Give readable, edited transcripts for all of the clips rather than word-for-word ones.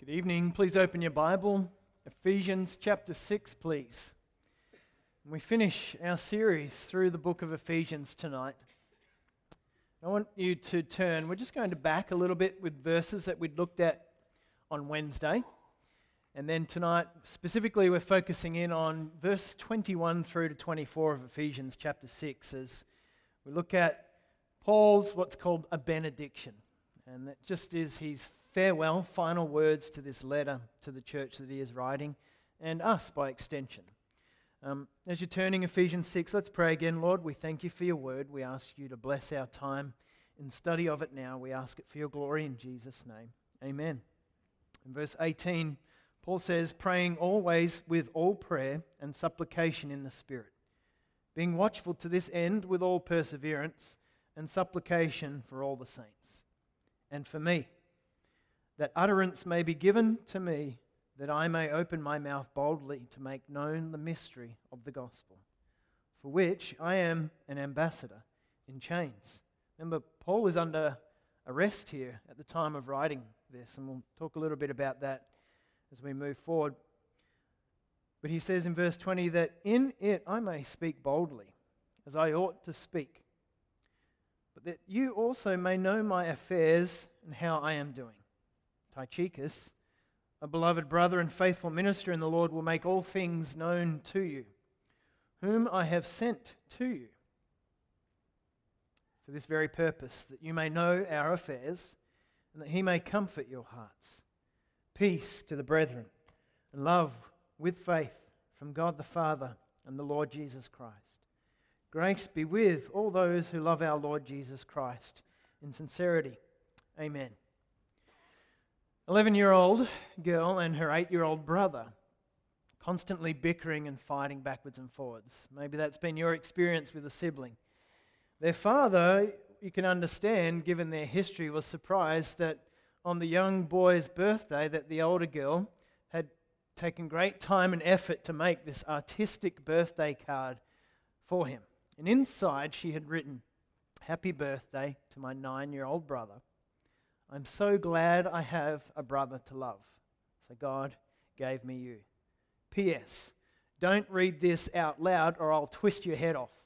Good evening. Please open your Bible. Ephesians chapter 6, please. And we finish our series through the book of Ephesians tonight. I want you to turn. We're just going to back a little bit with verses that we'd looked at on Wednesday. And then tonight, specifically, we're focusing in on verse 21 through to 24 of Ephesians chapter 6 as we look at Paul's what's called a benediction. And that just is his farewell, final words to this letter to the church that he is writing, and us by extension. As you're turning Ephesians 6, let's pray again. Lord, we thank you for your word. We ask you to bless our time in study of it now. We ask it for your glory in Jesus' name. Amen. In verse 18, Paul says, praying always with all prayer and supplication in the Spirit, being watchful to this end with all perseverance and supplication for all the saints, and for me, that utterance may be given to me, that I may open my mouth boldly to make known the mystery of the gospel, for which I am an ambassador in chains. Remember, Paul is under arrest here at the time of writing this, and we'll talk a little bit about that as we move forward. But he says in verse 20 that in it I may speak boldly, as I ought to speak, but that you also may know my affairs and how I am doing. Tychicus, a beloved brother and faithful minister in the Lord, will make all things known to you, whom I have sent to you for this very purpose, that you may know our affairs and that he may comfort your hearts. Peace to the brethren and love with faith from God the Father and the Lord Jesus Christ. Grace be with all those who love our Lord Jesus Christ in sincerity. Amen. 11-year-old girl and her 8-year-old brother constantly bickering and fighting backwards and forwards. Maybe that's been your experience with a sibling. Their father, you can understand, given their history, was surprised that on the young boy's birthday that the older girl had taken great time and effort to make this artistic birthday card for him. And inside she had written, "Happy birthday to my 9-year-old brother. I'm so glad I have a brother to love. So God gave me you. P.S. Don't read this out loud or I'll twist your head off."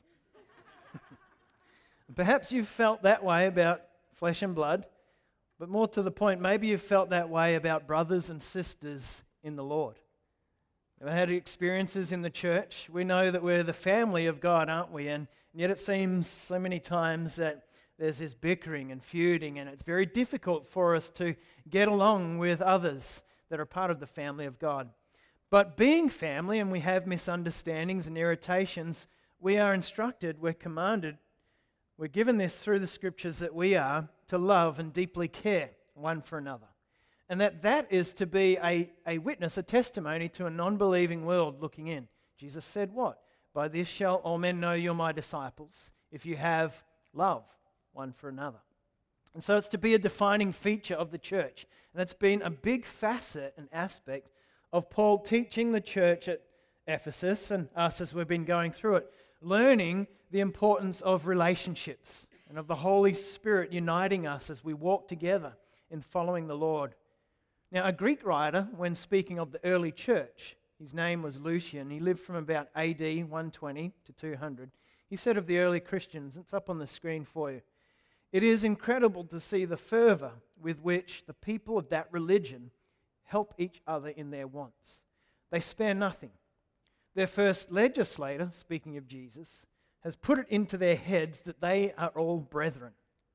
Perhaps you've felt that way about flesh and blood, but more to the point, maybe you've felt that way about brothers and sisters in the Lord. Ever had experiences in the church? We know that we're the family of God, aren't we? And yet it seems so many times that there's this bickering and feuding, and it's very difficult for us to get along with others that are part of the family of God. But being family, and we have misunderstandings and irritations, we are instructed, we're commanded, we're given this through the scriptures that we are to love and deeply care one for another. And that is to be a witness, a testimony to a non-believing world looking in. Jesus said what? By this shall all men know you're my disciples, if you have love one for another. And so it's to be a defining feature of the church. And that's been a big facet and aspect of Paul teaching the church at Ephesus and us as we've been going through it, learning the importance of relationships and of the Holy Spirit uniting us as we walk together in following the Lord. Now, a Greek writer, when speaking of the early church, his name was Lucian, he lived from about AD 120 to 200. He said of the early Christians, it's up on the screen for you, "It is incredible to see the fervor with which the people of that religion help each other in their wants. They spare nothing. Their first legislator," speaking of Jesus, "has put it into their heads that they are all brethren."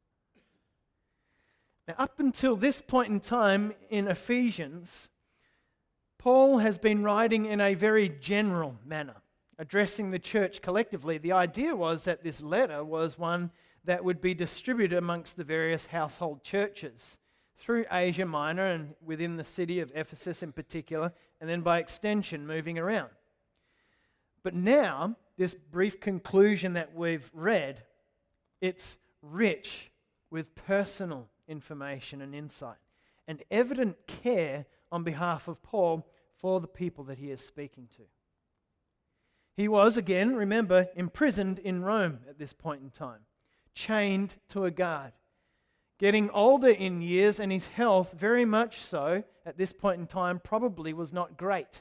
Now, up until this point in time in Ephesians, Paul has been writing in a very general manner, addressing the church collectively. The idea was that this letter was one that would be distributed amongst the various household churches through Asia Minor and within the city of Ephesus in particular, and then by extension moving around. But now, this brief conclusion that we've read, it's rich with personal information and insight and evident care on behalf of Paul for the people that he is speaking to. He was, again, remember, imprisoned in Rome at this point in time, chained to a guard, getting older in years, and his health, very much so, at this point in time, probably was not great.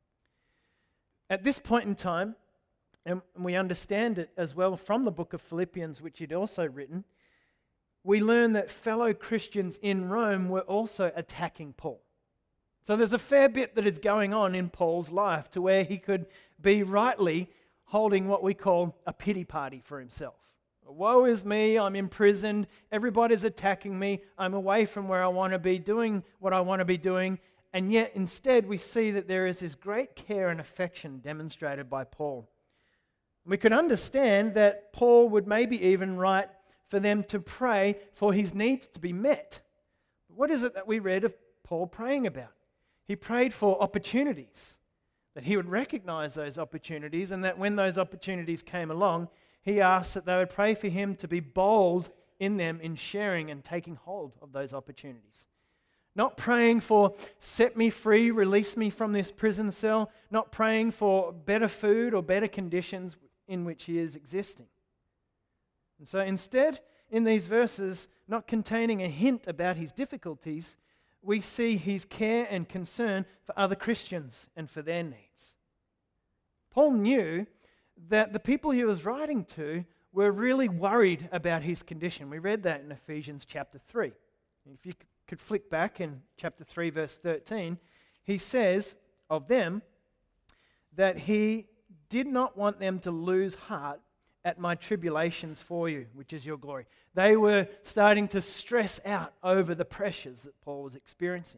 At this point in time, and we understand it as well from the book of Philippians, which he'd also written, we learn that fellow Christians in Rome were also attacking Paul. So there's a fair bit that is going on in Paul's life to where he could be rightly holding what we call a pity party for himself. Woe is me, I'm imprisoned, everybody's attacking me, I'm away from where I want to be, doing what I want to be doing, and yet instead we see that there is this great care and affection demonstrated by Paul. We could understand that Paul would maybe even write for them to pray for his needs to be met. What is it that we read of Paul praying about? He prayed for opportunities, that he would recognize those opportunities, and that when those opportunities came along, he asked that they would pray for him to be bold in them in sharing and taking hold of those opportunities. Not praying for set me free, release me from this prison cell, not praying for better food or better conditions in which he is existing. And so instead, in these verses, not containing a hint about his difficulties, we see his care and concern for other Christians and for their needs. Paul knew that the people he was writing to were really worried about his condition. We read that in Ephesians chapter 3. If you could flick back in chapter 3, verse 13, he says of them that he did not want them to lose heart at my tribulations for you, which is your glory. They were starting to stress out over the pressures that Paul was experiencing.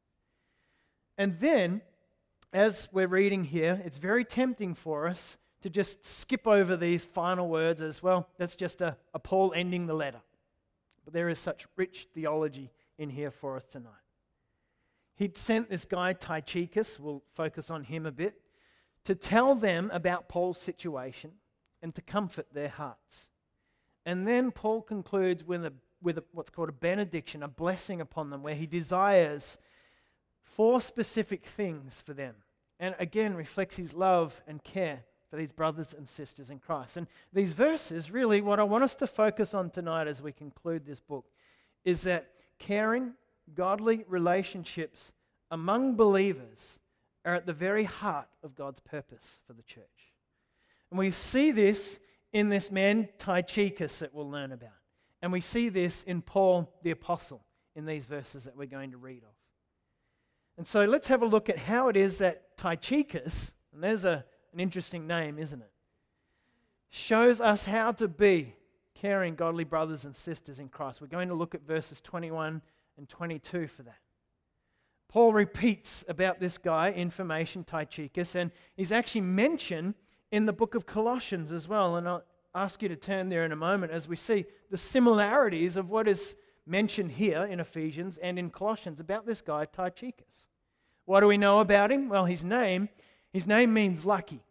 And then, as we're reading here, it's very tempting for us to just skip over these final words as well. That's just a Paul ending the letter. But there is such rich theology in here for us tonight. He'd sent this guy Tychicus, we'll focus on him a bit, to tell them about Paul's situation and to comfort their hearts. And then Paul concludes with what's called a benediction, a blessing upon them, where he desires 4 specific things for them. And again, reflects his love and care for these brothers and sisters in Christ. And these verses, really, what I want us to focus on tonight as we conclude this book, is that caring, godly relationships among believers are at the very heart of God's purpose for the church. And we see this in this man Tychicus that we'll learn about. And we see this in Paul the Apostle in these verses that we're going to read of. And so let's have a look at how it is that Tychicus, and there's an interesting name, isn't it? Shows us how to be caring, godly brothers and sisters in Christ. We're going to look at verses 21 and 22 for that. Paul repeats about this guy, information, Tychicus, and he's actually mentioned in the book of Colossians as well. And I'll ask you to turn there in a moment as we see the similarities of what is mentioned here in Ephesians and in Colossians about this guy, Tychicus. What do we know about him? Well, his name means lucky.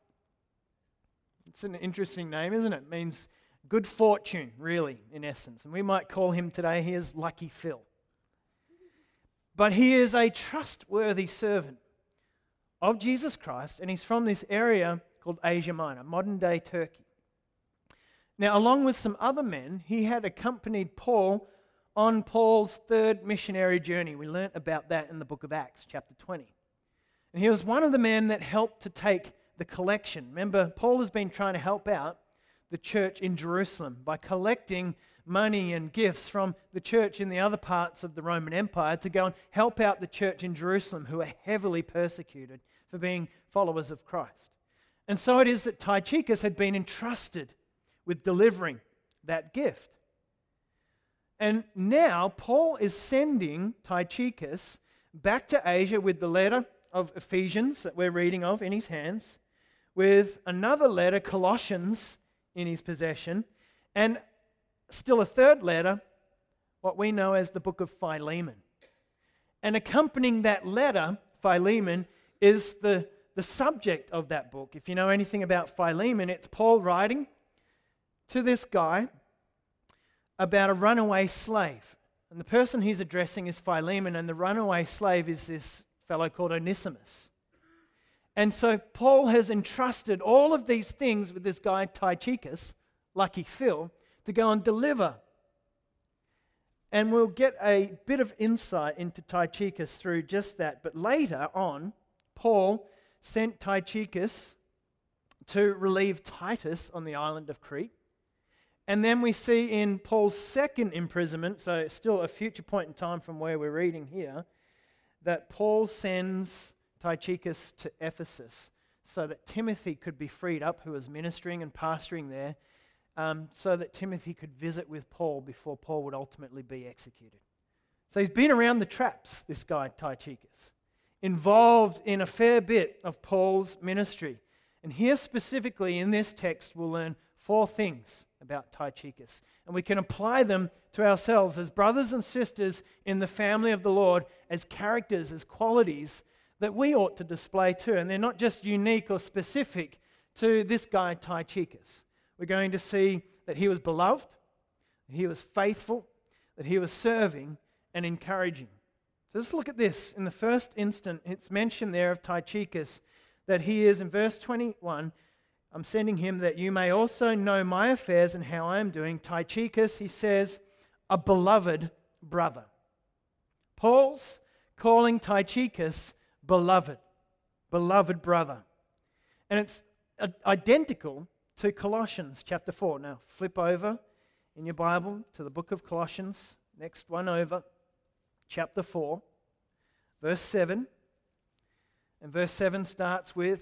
It's an interesting name, isn't it? It means good fortune, really, in essence. And we might call him today, he is Lucky Phil. But he is a trustworthy servant of Jesus Christ, and he's from this area called Asia Minor, modern-day Turkey. Now, along with some other men, he had accompanied Paul on Paul's 3rd missionary journey. We learnt about that in the book of Acts, chapter 20. And he was one of the men that helped to take the collection. Remember, Paul has been trying to help out the church in Jerusalem by collecting money and gifts from the church in the other parts of the Roman Empire to go and help out the church in Jerusalem, who are heavily persecuted for being followers of Christ. And so it is that Tychicus had been entrusted with delivering that gift. And now Paul is sending Tychicus back to Asia with the letter of Ephesians that we're reading of in his hands, with another letter, Colossians, in his possession, and still a 3rd letter, what we know as the book of Philemon. And accompanying that letter, Philemon, is the subject of that book. If you know anything about Philemon, it's Paul writing to this guy about a runaway slave. And the person he's addressing is Philemon, and the runaway slave is this fellow called Onesimus. And so Paul has entrusted all of these things with this guy Tychicus, Lucky Phil, to go and deliver. And we'll get a bit of insight into Tychicus through just that. But later on, Paul sent Tychicus to relieve Titus on the island of Crete. And then we see in Paul's second imprisonment, so still a future point in time from where we're reading here, that Paul sends Tychicus to Ephesus so that Timothy could be freed up, who was ministering and pastoring there, so that Timothy could visit with Paul before Paul would ultimately be executed. So he's been around the traps, this guy Tychicus, involved in a fair bit of Paul's ministry. And here specifically in this text we'll learn 4 things about Tychicus. And we can apply them to ourselves as brothers and sisters in the family of the Lord, as characters, as qualities that we ought to display too. And they're not just unique or specific to this guy Tychicus. We're going to see that he was beloved, that he was faithful, that he was serving and encouraging. So let's look at this. In the first instant, it's mentioned there of Tychicus that he is, in verse 21, I'm sending him that you may also know my affairs and how I am doing. Tychicus, he says, a beloved brother. Paul's calling Tychicus beloved brother. And it's identical to Colossians chapter 4. Now, flip over in your Bible to the book of Colossians, next one over, chapter 4, verse 7. And verse 7 starts with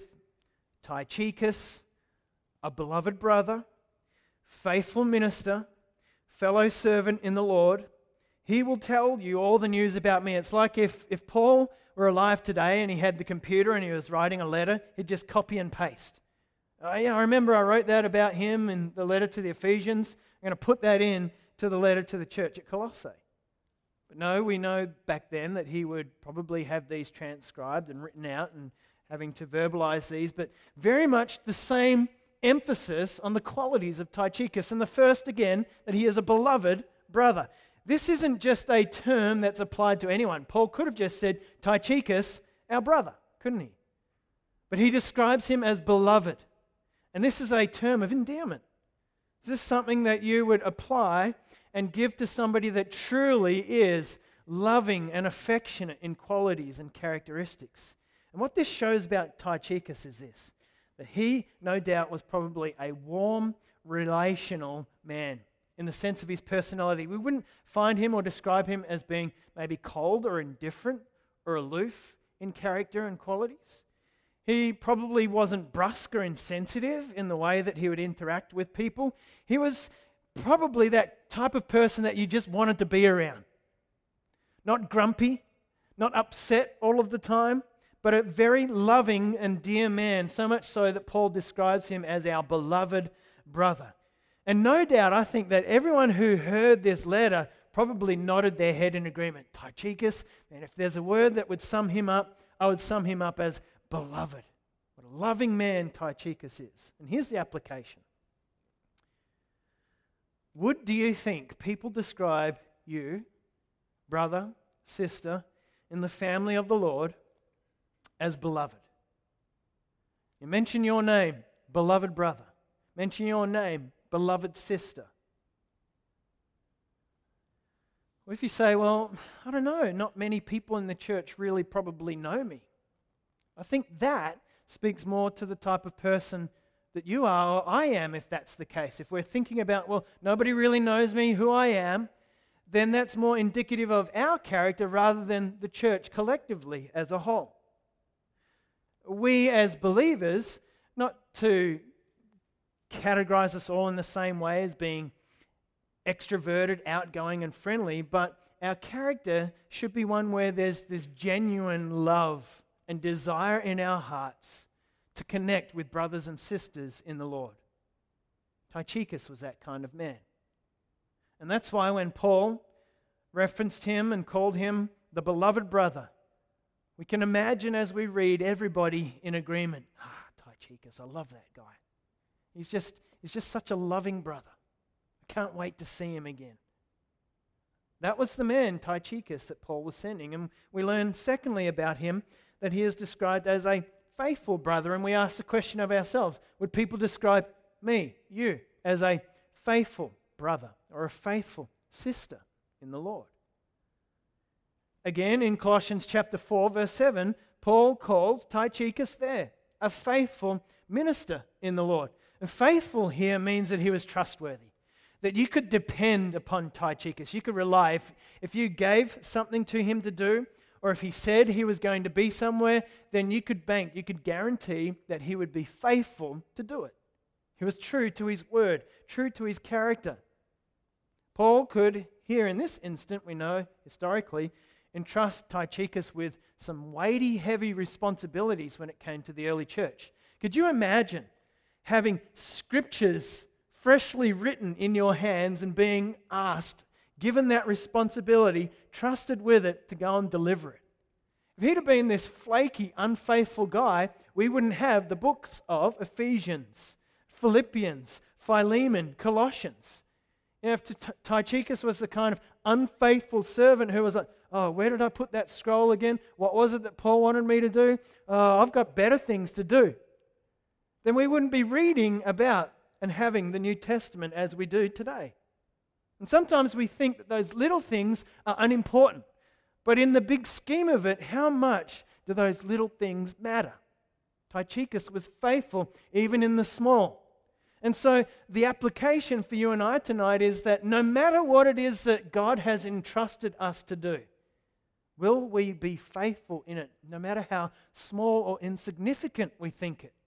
Tychicus, a beloved brother, faithful minister, fellow servant in the Lord. He will tell you all the news about me. It's like if Paul were alive today and he had the computer and he was writing a letter, he'd just copy and paste. I remember I wrote that about him in the letter to the Ephesians. I'm going to put that in to the letter to the church at Colossae. But no, we know back then that he would probably have these transcribed and written out and having to verbalize these, but very much the same emphasis on the qualities of Tychicus. And the first, again, that he is a beloved brother. This isn't just a term that's applied to anyone. Paul could have just said, Tychicus, our brother, couldn't he? But he describes him as beloved. And this is a term of endearment. This is something that you would apply and give to somebody that truly is loving and affectionate in qualities and characteristics. And what this shows about Tychicus is this, that he, no doubt, was probably a warm, relational man in the sense of his personality. We wouldn't find him or describe him as being maybe cold or indifferent or aloof in character and qualities. He probably wasn't brusque or insensitive in the way that he would interact with people. He was probably that type of person that you just wanted to be around. Not grumpy, not upset all of the time, but a very loving and dear man, so much so that Paul describes him as our beloved brother. And no doubt, I think that everyone who heard this letter probably nodded their head in agreement. Tychicus, and if there's a word that would sum him up, I would sum him up as beloved. What a loving man Tychicus is. And here's the application. Do you think people describe you, brother, sister, in the family of the Lord as beloved? You mention your name, beloved brother. Mention your name, beloved sister. Well, if you say, well, I don't know, not many people in the church really probably know me. I think that speaks more to the type of person that you are or I am, if that's the case. If we're thinking about, well, nobody really knows me, who I am, then that's more indicative of our character rather than the church collectively as a whole. We as believers, not to categorize us all in the same way as being extroverted, outgoing and friendly, but our character should be one where there's this genuine love and desire in our hearts to connect with brothers and sisters in the Lord. Tychicus was that kind of man. And that's why when Paul referenced him and called him the beloved brother, we can imagine as we read everybody in agreement. Tychicus, I love that guy. He's just such a loving brother. I can't wait to see him again. That was the man, Tychicus, that Paul was sending. And we learn secondly about him that he is described as a faithful brother. And we ask the question of ourselves, would people describe me, you, as a faithful brother or a faithful sister in the Lord. Again, in Colossians chapter 4, verse 7, Paul calls Tychicus there a faithful minister in the Lord. And faithful here means that he was trustworthy, that you could depend upon Tychicus. You could rely. If you gave something to him to do, or if he said he was going to be somewhere, then you could bank, you could guarantee that he would be faithful to do it. He was true to his word, true to his character. Paul could, here in this instant, we know historically, entrust Tychicus with some weighty, heavy responsibilities when it came to the early church. Could you imagine having scriptures freshly written in your hands and being asked, given that responsibility, trusted with it to go and deliver it? If he'd have been this flaky, unfaithful guy, we wouldn't have the books of Ephesians, Philippians, Philemon, Colossians. You know, if Tychicus was the kind of unfaithful servant who was like, oh, where did I put that scroll again? What was it that Paul wanted me to do? Oh, I've got better things to do. Then we wouldn't be reading about and having the New Testament as we do today. And sometimes we think that those little things are unimportant. But in the big scheme of it, how much do those little things matter? Tychicus was faithful even in the small. And so the application for you and I tonight is that no matter what it is that God has entrusted us to do, will we be faithful in it, no matter how small or insignificant we think it?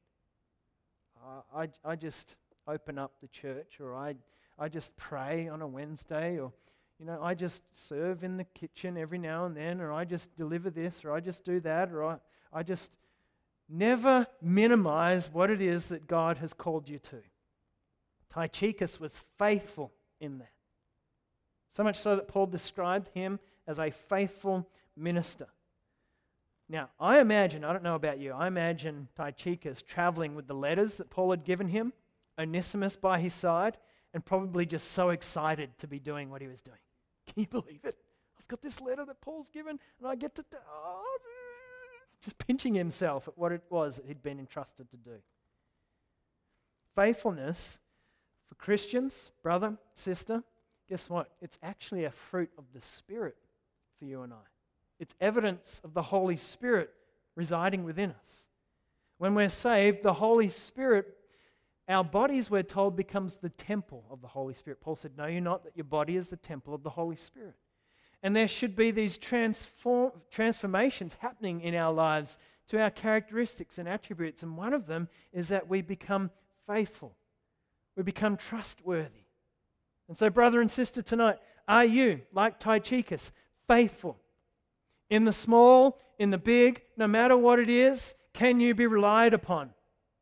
I just open up the church, or I just pray on a Wednesday, or I just serve in the kitchen every now and then, or I just deliver this, or I just do that, or I just never minimize what it is that God has called you to. Tychicus was faithful in that. So much so that Paul described him as a faithful minister. Now, I don't know about you, I imagine Tychicus traveling with the letters that Paul had given him, Onesimus by his side, and probably just so excited to be doing what he was doing. Can you believe it? I've got this letter that Paul's given, and I get to... just pinching himself at what it was that he'd been entrusted to do. Faithfulness for Christians, brother, sister, guess what? It's actually a fruit of the Spirit for you and I. It's evidence of the Holy Spirit residing within us. When we're saved, the Holy Spirit, our bodies, we're told, becomes the temple of the Holy Spirit. Paul said, "Know you not that your body is the temple of the Holy Spirit?" And there should be these transformations happening in our lives to our characteristics and attributes. And one of them is that we become faithful. We become trustworthy. And so, brother and sister, tonight, are you, like Tychicus, faithful? In the small, in the big, no matter what it is, can you be relied upon?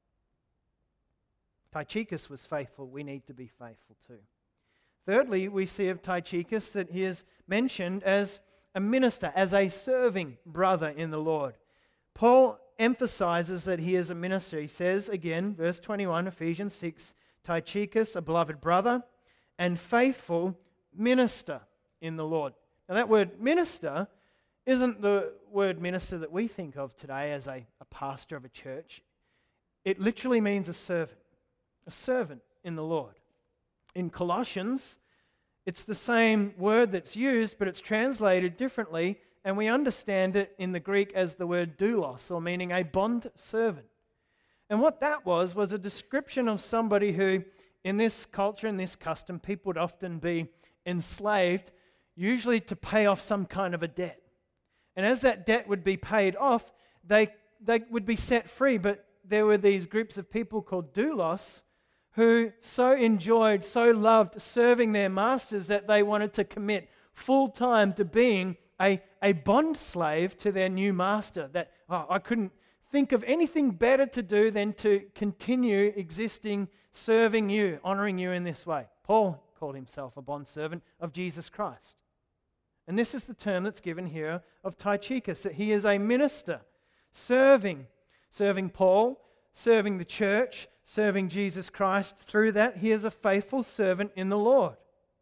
Tychicus was faithful. We need to be faithful too. Thirdly, we see of Tychicus that he is mentioned as a minister, as a serving brother in the Lord. Paul emphasizes that he is a minister. He says again, verse 21, Ephesians 6, Tychicus, a beloved brother and faithful minister in the Lord. Now that word minister isn't the word minister that we think of today as a pastor of a church. It literally means a servant in the Lord. In Colossians, it's the same word that's used, but it's translated differently, and we understand it in the Greek as the word doulos, or meaning a bond servant. And what that was a description of somebody who, in this culture, in this custom, people would often be enslaved, usually to pay off some kind of a debt. And as that debt would be paid off, they would be set free, but there were these groups of people called doulos, who so enjoyed, so loved serving their masters that they wanted to commit full time to being a bond slave to their new master. That I couldn't think of anything better to do than to continue existing, serving you, honoring you in this way. Paul called himself a bondservant of Jesus Christ. And this is the term that's given here of Tychicus, that he is a minister, serving Paul, serving the church, serving Jesus Christ. Through that, he is a faithful servant in the Lord.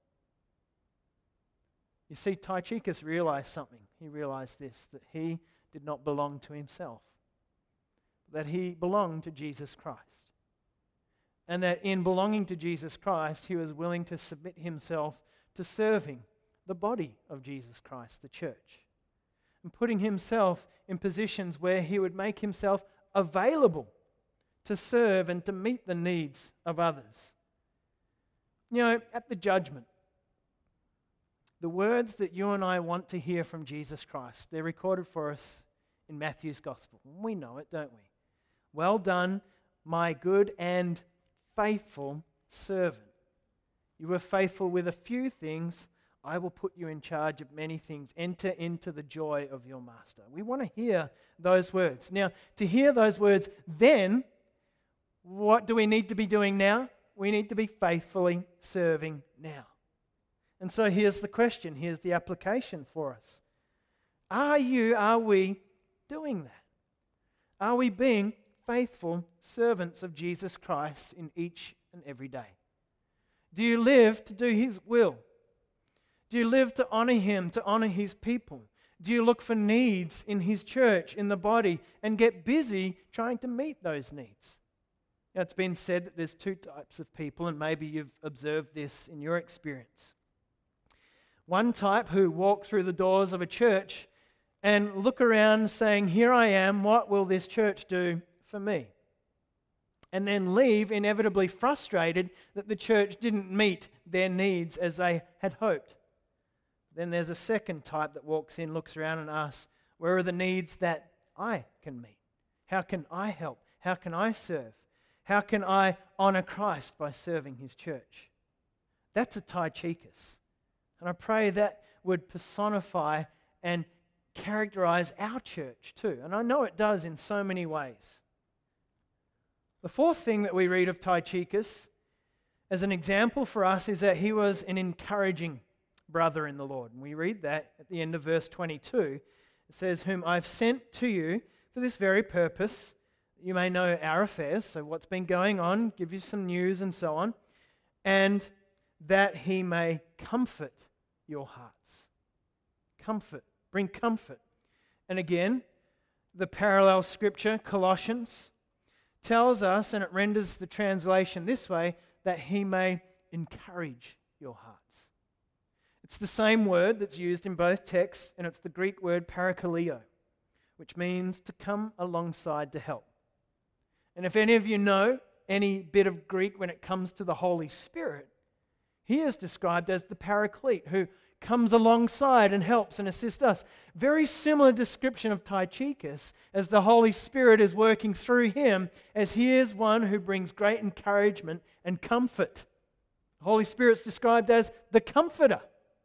You see, Tychicus realized something. He realized this, that he did not belong to himself, that he belonged to Jesus Christ. And that in belonging to Jesus Christ, he was willing to submit himself to serving the body of Jesus Christ, the church, and putting himself in positions where he would make himself available to serve and to meet the needs of others. You know, at the judgment, the words that you and I want to hear from Jesus Christ, they're recorded for us in Matthew's Gospel. We know it, don't we? Well done, my good and faithful servant. You were faithful with a few things. I will put you in charge of many things. Enter into the joy of your master. We want to hear those words. Now, to hear those words, then, what do we need to be doing now? We need to be faithfully serving now. And so here's the question. Here's the application for us. Are we doing that? Are we being faithful servants of Jesus Christ in each and every day? Do you live to do His will? Do you live to honor Him, to honor His people? Do you look for needs in His church, in the body, and get busy trying to meet those needs? Now, it's been said that there's two types of people, and maybe you've observed this in your experience. One type who walk through the doors of a church and look around saying, here I am, what will this church do for me? And then leave inevitably frustrated that the church didn't meet their needs as they had hoped. Then there's a second type that walks in, looks around and asks, where are the needs that I can meet? How can I help? How can I serve? How can I honor Christ by serving His church? That's a Tychicus. And I pray that would personify and characterize our church too. And I know it does in so many ways. The fourth thing that we read of Tychicus as an example for us is that he was an encouraging brother in the Lord. And we read that at the end of verse 22. It says, whom I've sent to you for this very purpose. You may know our affairs, so what's been going on, give you some news and so on, and that he may comfort your hearts. Comfort, bring comfort. And again, the parallel scripture, Colossians, tells us, and it renders the translation this way, that he may encourage your hearts. It's the same word that's used in both texts, and it's the Greek word parakaleo, which means to come alongside to help. And if any of you know any bit of Greek when it comes to the Holy Spirit, He is described as the Paraclete, who comes alongside and helps and assists us. Very similar description of Tychicus, as the Holy Spirit is working through him, as he is one who brings great encouragement and comfort. The Holy Spirit's described as the Comforter.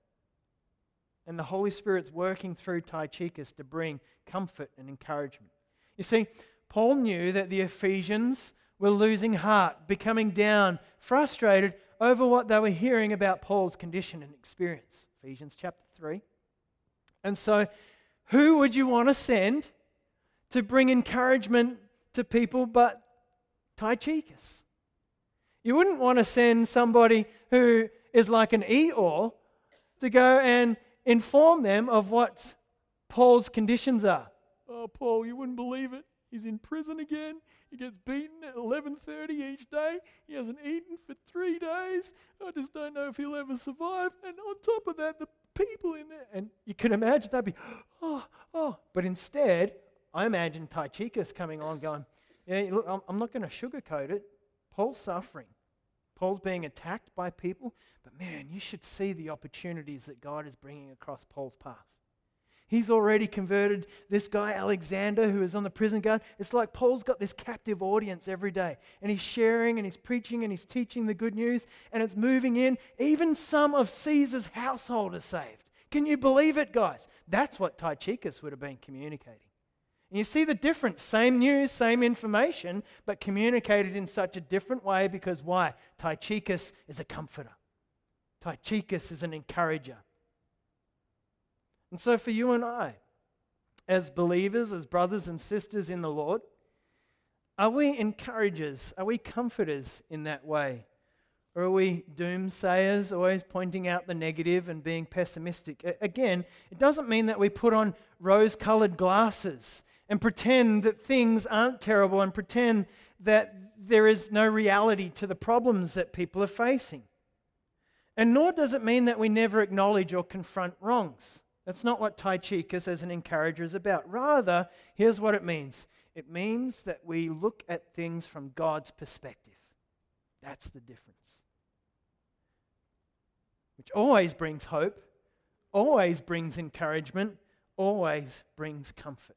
And the Holy Spirit's working through Tychicus to bring comfort and encouragement. You see, Paul knew that the Ephesians were losing heart, becoming down, frustrated over what they were hearing about Paul's condition and experience. Ephesians chapter 3. And so, who would you want to send to bring encouragement to people but Tychicus? You wouldn't want to send somebody who is like an Eeyore to go and inform them of what Paul's conditions are. Oh, Paul, you wouldn't believe it. He's in prison again. He gets beaten at 11:30 each day. He hasn't eaten for 3 days. I just don't know if he'll ever survive. And on top of that, the people in there. And you can imagine they'd be, oh. But instead, I imagine Tychicus coming along going, yeah, look, I'm not going to sugarcoat it. Paul's suffering. Paul's being attacked by people. But man, you should see the opportunities that God is bringing across Paul's path. He's already converted this guy, Alexander, who is on the prison guard. It's like Paul's got this captive audience every day. And he's sharing and he's preaching and he's teaching the good news. And it's moving in. Even some of Caesar's household are saved. Can you believe it, guys? That's what Tychicus would have been communicating. And you see the difference. Same news, same information, but communicated in such a different way because why? Tychicus is a comforter. Tychicus is an encourager. And so for you and I, as believers, as brothers and sisters in the Lord, are we encouragers? Are we comforters in that way? Or are we doomsayers, always pointing out the negative and being pessimistic? Again, it doesn't mean that we put on rose-colored glasses and pretend that things aren't terrible and pretend that there is no reality to the problems that people are facing. And nor does it mean that we never acknowledge or confront wrongs. That's not what Tychicus as an encourager is about. Rather, here's what it means. It means that we look at things from God's perspective. That's the difference. Which always brings hope, always brings encouragement, always brings comfort.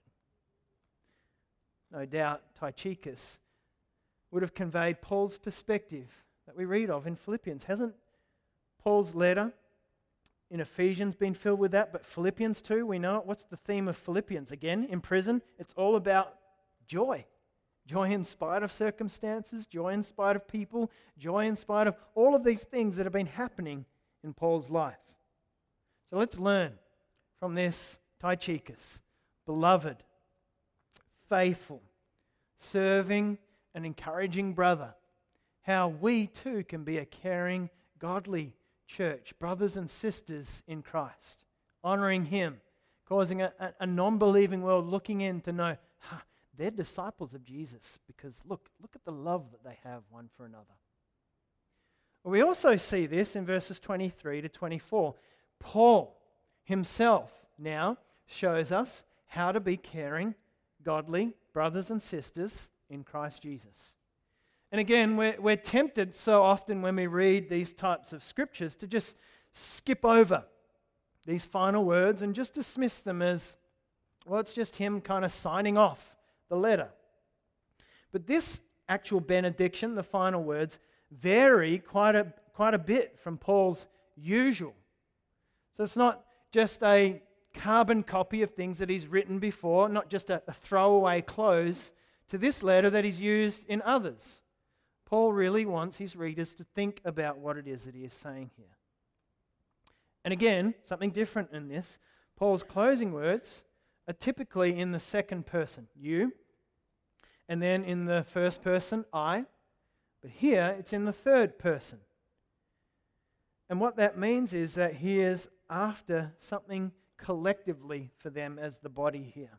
No doubt Tychicus would have conveyed Paul's perspective that we read of in Philippians. Hasn't Paul's letter in Ephesians been filled with that? But Philippians too, we know it. What's the theme of Philippians? Again, in prison, it's all about joy. Joy in spite of circumstances, joy in spite of people, joy in spite of all of these things that have been happening in Paul's life. So let's learn from this Tychicus, beloved, faithful, serving and encouraging brother, how we too can be a caring, godly church, brothers and sisters in Christ, honoring Him, causing a non-believing world looking in to know, they're disciples of Jesus because look at the love that they have one for another. We also see this in verses 23 to 24. Paul himself now shows us how to be caring, godly brothers and sisters in Christ Jesus. And again, we're tempted so often when we read these types of scriptures to just skip over these final words and just dismiss them as, well, it's just him kind of signing off the letter. But this actual benediction, the final words, vary quite a bit from Paul's usual. So it's not just a carbon copy of things that he's written before, not just a throwaway close to this letter that he's used in others. Paul really wants his readers to think about what it is that he is saying here. And again, something different in this, Paul's closing words are typically in the second person, you, and then in the first person, I, but here it's in the third person. And what that means is that he is after something collectively for them as the body here.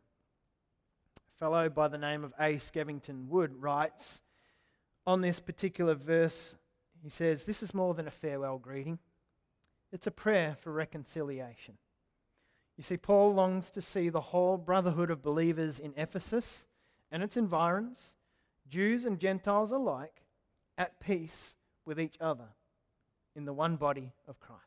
A fellow by the name of A. Skevington Wood writes on this particular verse, he says, this is more than a farewell greeting. It's a prayer for reconciliation. You see, Paul longs to see the whole brotherhood of believers in Ephesus and its environs, Jews and Gentiles alike, at peace with each other in the one body of Christ.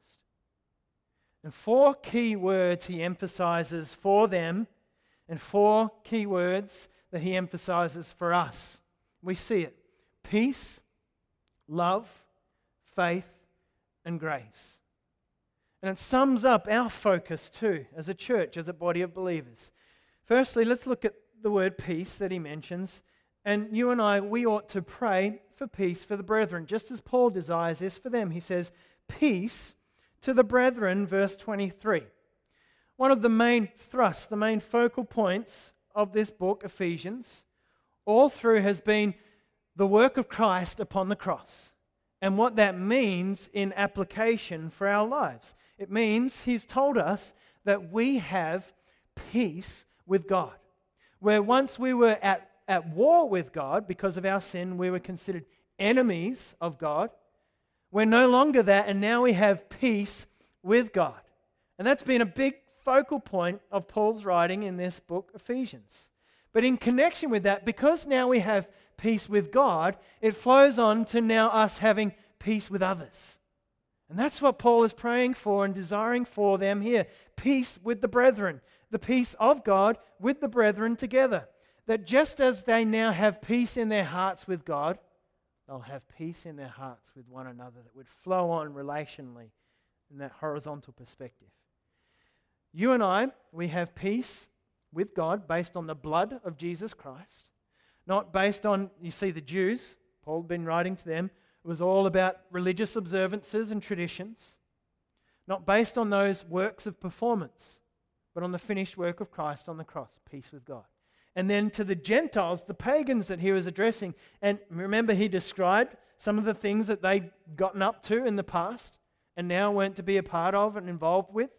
And 4 key words he emphasizes for them and 4 key words that he emphasizes for us. We see it. Peace, love, faith, and grace. And it sums up our focus too as a church, as a body of believers. Firstly, let's look at the word peace that he mentions. And you and I, we ought to pray for peace for the brethren, just as Paul desires this for them. He says, peace to the brethren, verse 23. One of the main thrusts, the main focal points of this book, Ephesians, all through has been the work of Christ upon the cross and what that means in application for our lives. It means he's told us that we have peace with God. Where once we were at war with God because of our sin, we were considered enemies of God. We're no longer that, and now we have peace with God. And that's been a big focal point of Paul's writing in this book, Ephesians. But in connection with that, because now we have peace with God, it flows on to now us having peace with others. And that's what Paul is praying for and desiring for them here. Peace with the brethren. The peace of God with the brethren together. That just as they now have peace in their hearts with God, they'll have peace in their hearts with one another that would flow on relationally in that horizontal perspective. You and I, we have peace with God based on the blood of Jesus Christ. Not based on, you see, the Jews, Paul had been writing to them, it was all about religious observances and traditions. Not based on those works of performance, but on the finished work of Christ on the cross, peace with God. And then to the Gentiles, the pagans that he was addressing, and remember he described some of the things that they'd gotten up to in the past and now weren't to be a part of and involved with.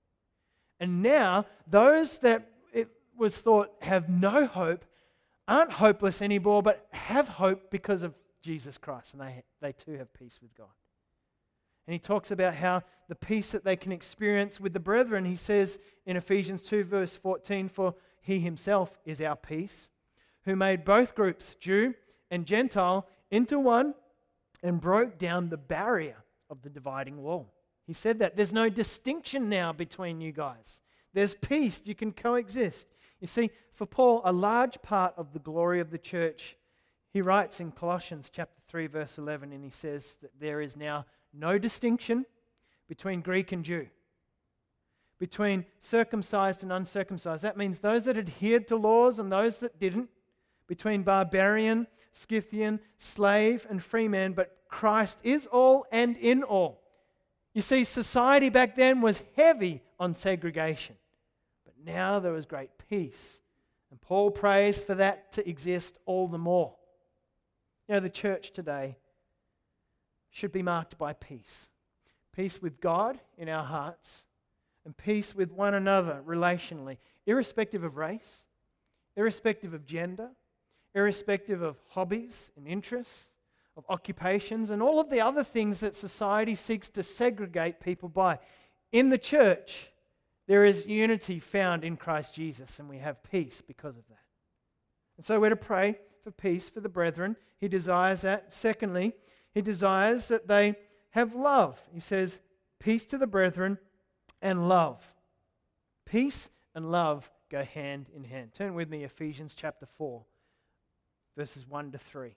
And now those that it was thought have no hope aren't hopeless anymore, but have hope because of Jesus Christ, and they too have peace with God. And he talks about how the peace that they can experience with the brethren, he says in Ephesians 2 verse 14, for he himself is our peace, who made both groups, Jew and Gentile, into one and broke down the barrier of the dividing wall. He said that there's no distinction now between you guys. There's peace. You can coexist. You see, for Paul, a large part of the glory of the church, he writes in Colossians chapter 3 verse 11, and he says that there is now no distinction between Greek and Jew, between circumcised and uncircumcised. That means those that adhered to laws and those that didn't, between barbarian, Scythian, slave and free man, but Christ is all and in all. You see, society back then was heavy on segregation, but now there was great peace. And Paul prays for that to exist all the more. You know, the church today should be marked by peace. Peace with God in our hearts and peace with one another relationally, irrespective of race, irrespective of gender, irrespective of hobbies and interests, of occupations, and all of the other things that society seeks to segregate people by. In the church, there is unity found in Christ Jesus, and we have peace because of that. And so we're to pray for peace for the brethren. He desires that. Secondly, he desires that they have love. He says, peace to the brethren and love. Peace and love go hand in hand. Turn with me, Ephesians chapter 4, verses 1 to 3.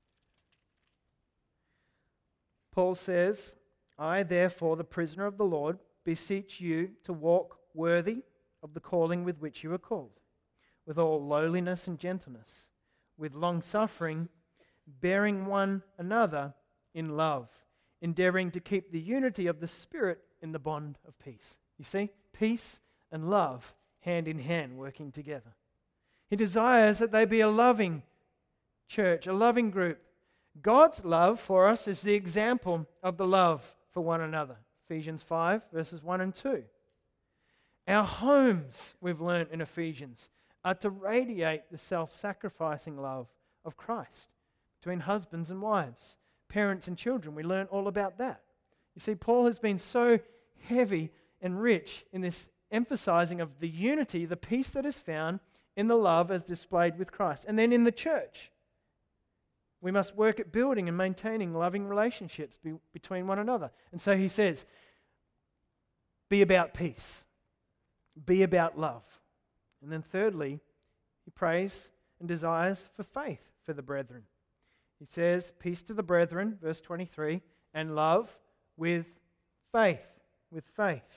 Paul says, I, therefore, the prisoner of the Lord, beseech you to walk worthy of the calling with which you are called, with all lowliness and gentleness, with long-suffering, bearing one another in love, endeavoring to keep the unity of the Spirit in the bond of peace. You see, peace and love hand in hand working together. He desires that they be a loving church, a loving group. God's love for us is the example of the love for one another. Ephesians 5, verses 1 and 2. Our homes, we've learned in Ephesians, are to radiate the self-sacrificing love of Christ between husbands and wives, parents and children. We learn all about that. You see, Paul has been so heavy and rich in this emphasizing of the unity, the peace that is found in the love as displayed with Christ. And then in the church, we must work at building and maintaining loving relationships between one another. And so he says, be about peace. Be about love. And then thirdly, he prays and desires for faith for the brethren. He says, peace to the brethren, verse 23, and love with faith. With faith.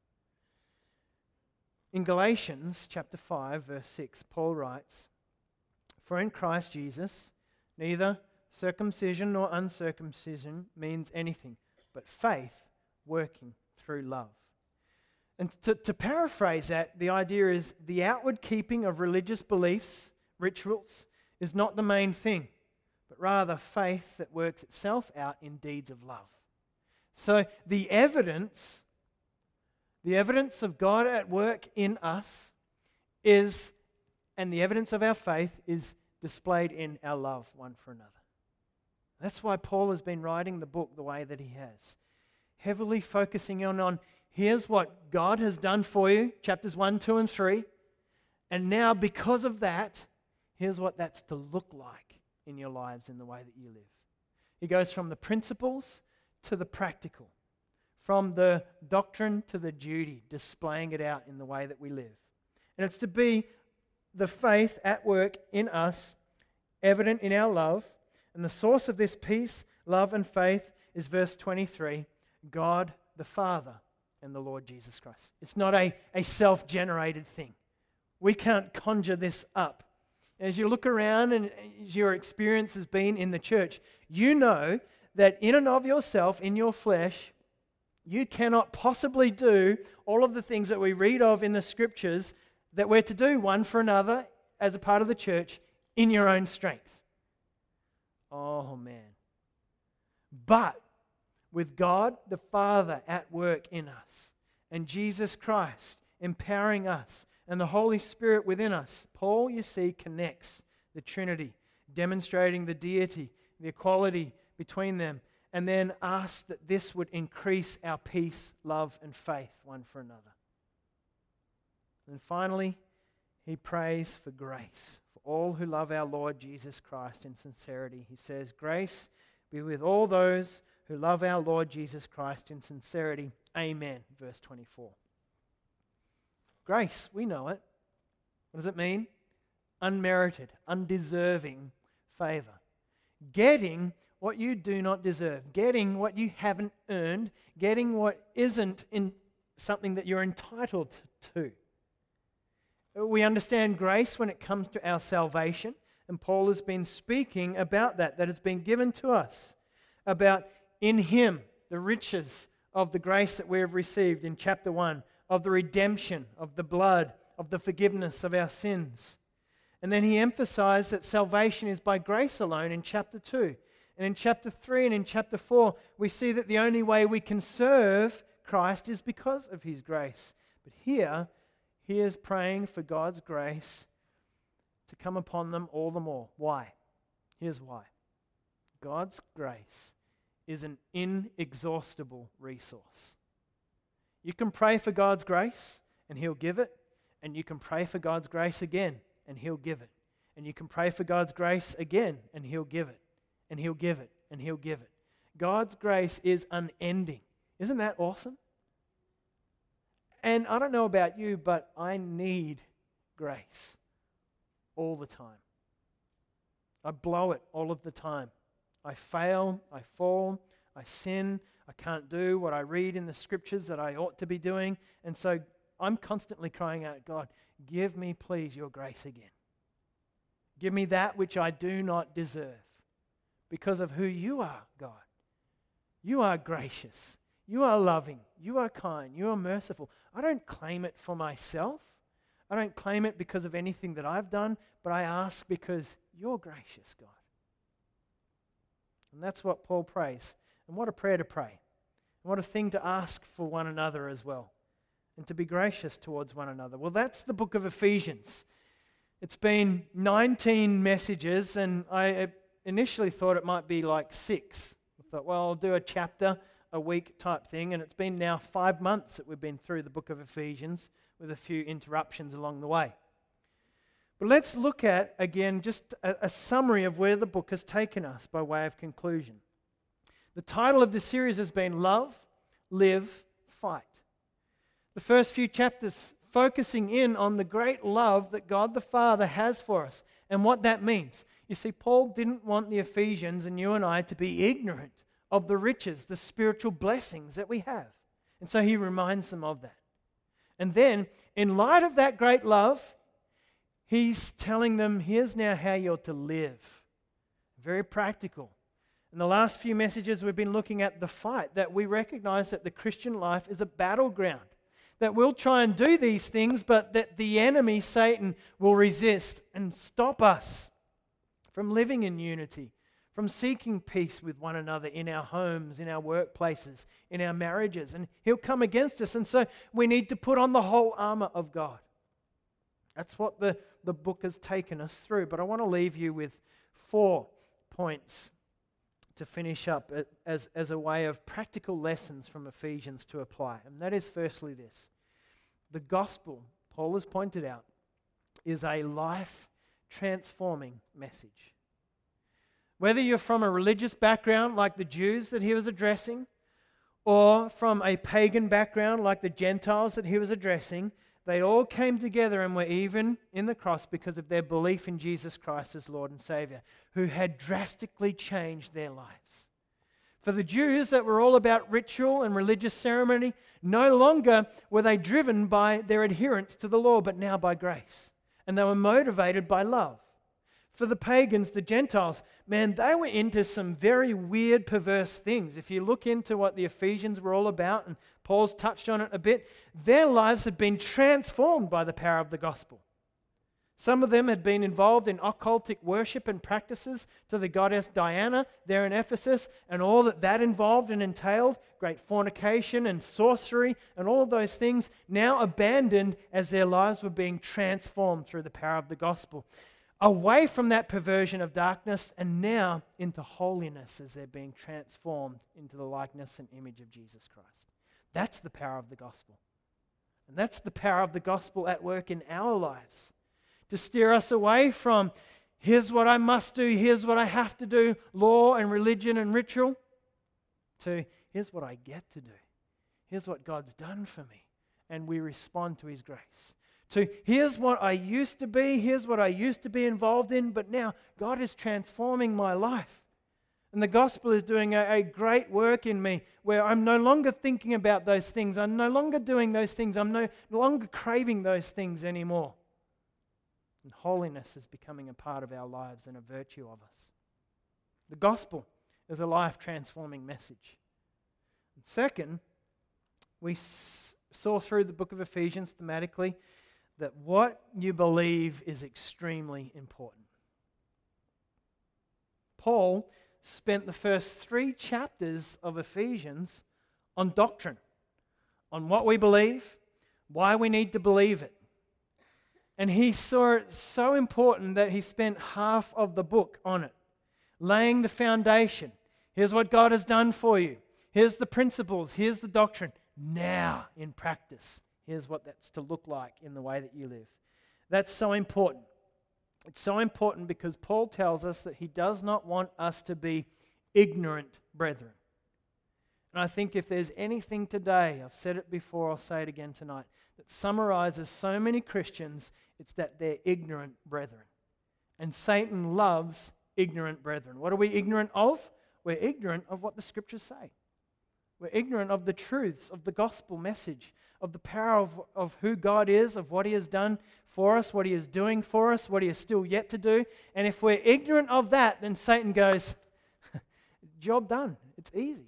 In Galatians chapter 5, verse 6, Paul writes, for in Christ Jesus, neither circumcision nor uncircumcision means anything, but faith working through love. And to paraphrase that, the idea is the outward keeping of religious beliefs, rituals, is not the main thing, but rather faith that works itself out in deeds of love. So the evidence of God at work in us is, and the evidence of our faith is displayed in our love one for another. That's why Paul has been writing the book the way that he has, heavily focusing on here's what God has done for you, chapters 1, 2, and 3, and now because of that, here's what that's to look like in your lives in the way that you live. He goes from the principles to the practical, from the doctrine to the duty, displaying it out in the way that we live. And it's to be the faith at work in us, evident in our love. And the source of this peace, love, and faith is verse 23, God the Father and the Lord Jesus Christ. It's not a self-generated thing. We can't conjure this up. As you look around and as your experience has been in the church, you know that in and of yourself, in your flesh, you cannot possibly do all of the things that we read of in the scriptures that we're to do one for another as a part of the church in your own strength. Oh man. But with God the Father at work in us and Jesus Christ empowering us and the Holy Spirit within us, Paul, you see, connects the Trinity, demonstrating the deity, the equality between them, and then ask that this would increase our peace, love, and faith one for another. And finally, he prays for grace for all who love our Lord Jesus Christ in sincerity. He says, "Grace be with all those who love our Lord Jesus Christ in sincerity. Amen." Verse 24. Grace, we know it. What does it mean? Unmerited, undeserving favor. Getting what you do not deserve. Getting what you haven't earned. Getting what isn't in something that you're entitled to. We understand grace when it comes to our salvation, and Paul has been speaking about that it's been given to us, about in Him, the riches of the grace that we have received in chapter 1, of the redemption, of the blood, of the forgiveness of our sins. And then he emphasized that salvation is by grace alone in chapter 2. And in chapter 3 and in chapter 4, we see that the only way we can serve Christ is because of His grace. But here, he is praying for God's grace to come upon them all the more. Why? Here's why. God's grace is an inexhaustible resource. You can pray for God's grace and He'll give it, and you can pray for God's grace again and He'll give it. And you can pray for God's grace again and He'll give it, and He'll give it, and He'll give it. God's grace is unending. Isn't that awesome? And I don't know about you, but I need grace all the time. I blow it all of the time. I fail, I fall, I sin, I can't do what I read in the scriptures that I ought to be doing. And so I'm constantly crying out, "God, give me please your grace again. Give me that which I do not deserve because of who you are, God. You are gracious. You are loving. You are kind. You are merciful. I don't claim it for myself. I don't claim it because of anything that I've done, but I ask because you're gracious, God." And that's what Paul prays. And what a prayer to pray. And what a thing to ask for one another as well. And to be gracious towards one another. Well, that's the book of Ephesians. It's been 19 messages, and I initially thought it might be like 6. I thought, well, I'll do a chapter a week type thing, and it's been now 5 months that we've been through the book of Ephesians with a few interruptions along the way. But let's look at, again, just a summary of where the book has taken us by way of conclusion. The title of this series has been Love, Live, Fight. The first few chapters focusing in on the great love that God the Father has for us and what that means. You see, Paul didn't want the Ephesians and you and I to be ignorant of the riches, the spiritual blessings that we have. And so he reminds them of that. And then, in light of that great love, he's telling them, here's now how you're to live. Very practical. In the last few messages, we've been looking at the fight, that we recognize that the Christian life is a battleground. That we'll try and do these things, but that the enemy, Satan, will resist and stop us from living in unity, from seeking peace with one another in our homes, in our workplaces, in our marriages. And he'll come against us. And so we need to put on the whole armor of God. That's what the book has taken us through. But I want to leave you with 4 points to finish up as a way of practical lessons from Ephesians to apply. And that is firstly this. The gospel, Paul has pointed out, is a life-transforming message. Whether you're from a religious background like the Jews that he was addressing, or from a pagan background like the Gentiles that he was addressing, they all came together and were even in the cross because of their belief in Jesus Christ as Lord and Savior, who had drastically changed their lives. For the Jews that were all about ritual and religious ceremony, no longer were they driven by their adherence to the law, but now by grace. And they were motivated by love. For the pagans, the Gentiles, man, they were into some very weird, perverse things. If you look into what the Ephesians were all about, and Paul's touched on it a bit, their lives had been transformed by the power of the gospel. Some of them had been involved in occultic worship and practices to the goddess Diana there in Ephesus, and all that involved and entailed, great fornication and sorcery and all of those things, now abandoned as their lives were being transformed through the power of the gospel. away from that perversion of darkness and now into holiness as they're being transformed into the likeness and image of Jesus Christ. That's the power of the gospel. And that's the power of the gospel at work in our lives. To steer us away from, here's what I must do, here's what I have to do, law and religion and ritual, to here's what I get to do. Here's what God's done for me. And we respond to His grace. To here's what I used to be, here's what I used to be involved in, but now God is transforming my life. And the gospel is doing a great work in me where I'm no longer thinking about those things. I'm no longer doing those things. I'm no longer craving those things anymore. And holiness is becoming a part of our lives and a virtue of us. The gospel is a life-transforming message. And second, we saw through the book of Ephesians thematically that what you believe is extremely important. Paul spent the first 3 chapters of Ephesians on doctrine, on what we believe, why we need to believe it. And he saw it so important that he spent half of the book on it, laying the foundation. Here's what God has done for you. Here's the principles. Here's the doctrine. Now, in practice, here's what that's to look like in the way that you live. That's so important. It's so important because Paul tells us that he does not want us to be ignorant brethren. And I think if there's anything today, I've said it before, I'll say it again tonight, that summarizes so many Christians, it's that they're ignorant brethren. And Satan loves ignorant brethren. What are we ignorant of? We're ignorant of what the Scriptures say. We're ignorant of the truths of the gospel message, of the power of who God is, of what He has done for us, what He is doing for us, what He is still yet to do. And if we're ignorant of that, then Satan goes, job done. It's easy.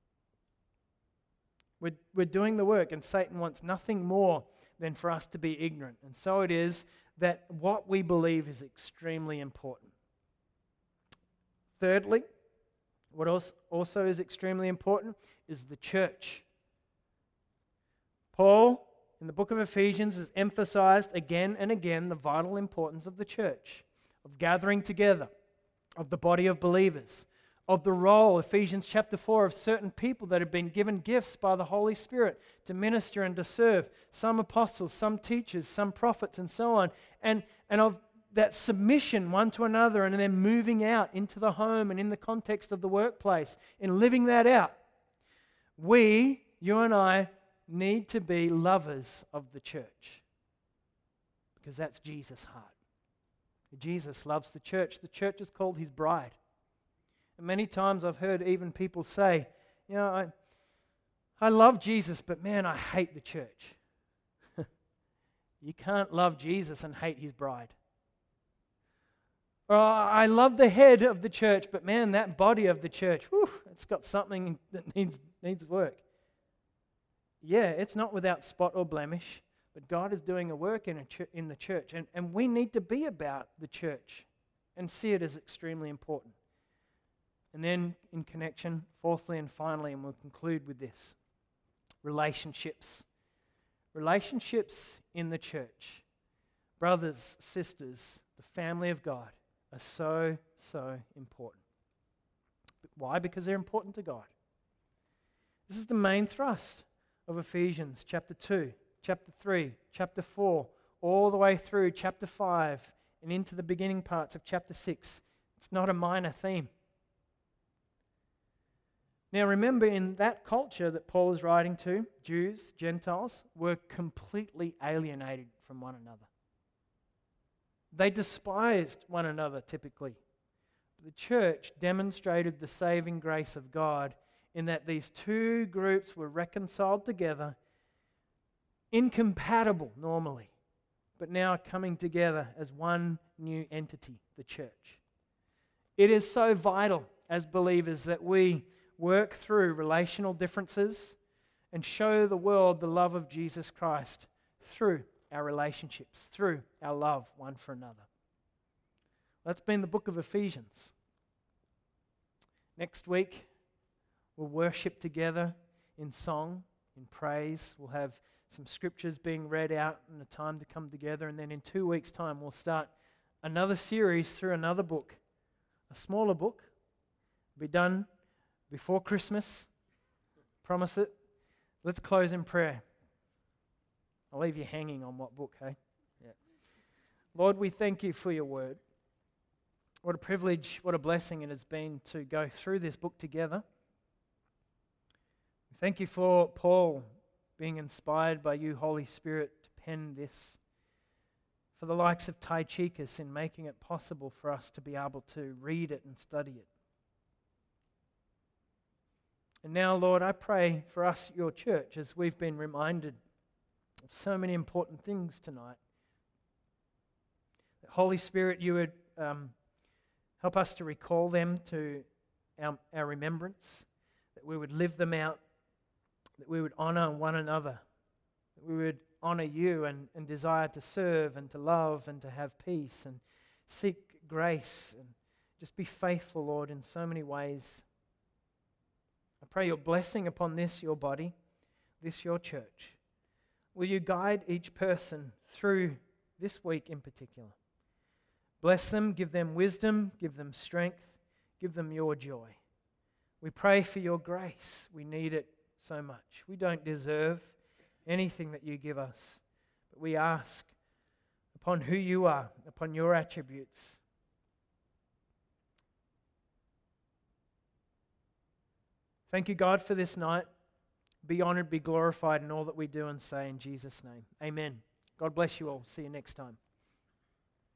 We're doing the work, and Satan wants nothing more than for us to be ignorant. And so it is that what we believe is extremely important. Thirdly, what also is extremely important is the church. Paul, in the book of Ephesians, has emphasized again and again the vital importance of the church, of gathering together, of the body of believers, of the role, Ephesians chapter 4, of certain people that have been given gifts by the Holy Spirit to minister and to serve, some apostles, some teachers, some prophets, and so on, and of that submission one to another, and then moving out into the home and in the context of the workplace, in living that out. We, you and I, need to be lovers of the church, because that's Jesus' heart. Jesus loves the church. The church is called His bride. And many times I've heard even people say, you know, I love Jesus, but man, I hate the church. You can't love Jesus and hate His bride. Or I love the head of the church, but man, that body of the church, whew, it's got something that needs work. Yeah, it's not without spot or blemish, but God is doing a work in the church, and we need to be about the church and see it as extremely important. And then in connection, fourthly and finally, and we'll conclude with this, relationships. Relationships in the church. Brothers, sisters, the family of God are so, so important. Why? Because they're important to God. This is the main thrust of Ephesians chapter 2, chapter 3, chapter 4, all the way through chapter 5 and into the beginning parts of chapter 6. It's not a minor theme. Now remember, in that culture that Paul is writing to, Jews, Gentiles, were completely alienated from one another. They despised one another typically. The church demonstrated the saving grace of God in that these two groups were reconciled together, incompatible normally, but now coming together as one new entity, the church. It is so vital as believers that we work through relational differences and show the world the love of Jesus Christ through our relationships, through our love one for another. That's been the book of Ephesians. Next week, we'll worship together in song, in praise. We'll have some scriptures being read out and a time to come together. And then in 2 weeks' time, we'll start another series through another book, a smaller book. It'll be done before Christmas. Promise it. Let's close in prayer. I'll leave you hanging on what book, hey? Yeah. Lord, we thank you for your word. What a privilege, what a blessing it has been to go through this book together. Thank you for Paul being inspired by you, Holy Spirit, to pen this. For the likes of Tychicus in making it possible for us to be able to read it and study it. And now, Lord, I pray for us, your church, as we've been reminded of so many important things tonight. That Holy Spirit, you would help us to recall them to our remembrance, that we would live them out, that we would honor one another, that we would honor you and desire to serve and to love and to have peace and seek grace and just be faithful, Lord, in so many ways. I pray your blessing upon this, your body, this, your church. Will you guide each person through this week in particular? Bless them, give them wisdom, give them strength, give them your joy. We pray for your grace. We need it so much. We don't deserve anything that you give us, but we ask upon who you are, upon your attributes. Thank you, God, for this night. Be honored, be glorified in all that we do and say in Jesus' name. Amen. God bless you all. See you next time.